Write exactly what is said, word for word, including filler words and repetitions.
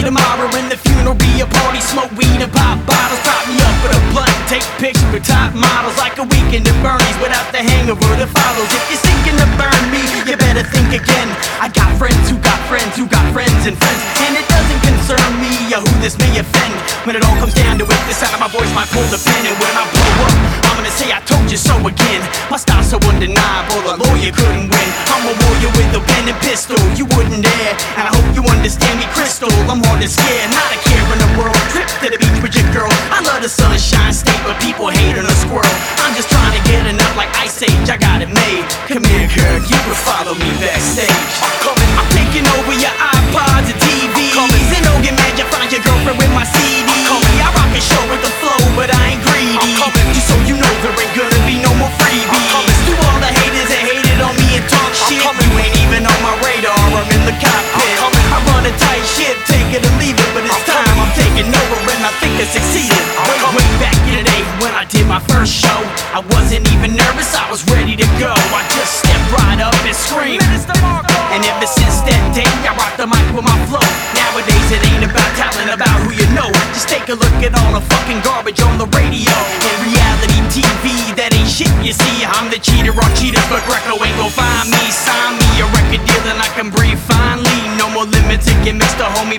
tomorrow and the funeral be a party. Smoke weed and pop bottles, prop me up with a blunt, take pictures with top models, like a weekend at Bernie's without the hangover that follows. If you're thinking to burn me, you better think again. I got friends who got friends who got friends and friends, and it doesn't concern me uh, who this may offend. When it all comes down to it, the sound of my voice might pull the pin, and when I blow up, I'm gonna say I told you so again. My style's so undeniable, a lawyer couldn't win. I'm a warrior with a pen and pistol, you wouldn't dare, and I hope you understand me crystal. I'm hard to scare, not a care in the world. Trip to the beach with your girl, I love the sunshine state, but people hate on a squirrel. I'm just trying to get enough like Ice Age, I got it made. Come here, girl, you can follow me backstage. I'm coming, I'm taking over your iPods and T Vs, and don't get mad, you find your girlfriend with my C D. I'm coming, I rock a show with the flow, but I ain't greedy. I'm coming, just so you know there ain't gonna be no more freebies. I'm coming, to all the haters that hated on me and talk shit, you ain't even on my radar, I'm in the cockpit. I'm coming, I run a tight ship, take it or leave it, but it's time I'm taking over and I think I succeeded. Way, way back in the day when I did my first show, I wasn't even nervous, I was ready to go. I just stepped right up and screamed, and ever since that day I rock the mic with my flow. Nowadays it ain't about talent, about who you know. Just take a look at all the fucking garbage on the radio and reality T V, that ain't shit you see. I'm the cheater on cheaters, but Greco ain't gon' find me. Sign me a record deal and I can breathe finally. No more limited gimmicks, the homie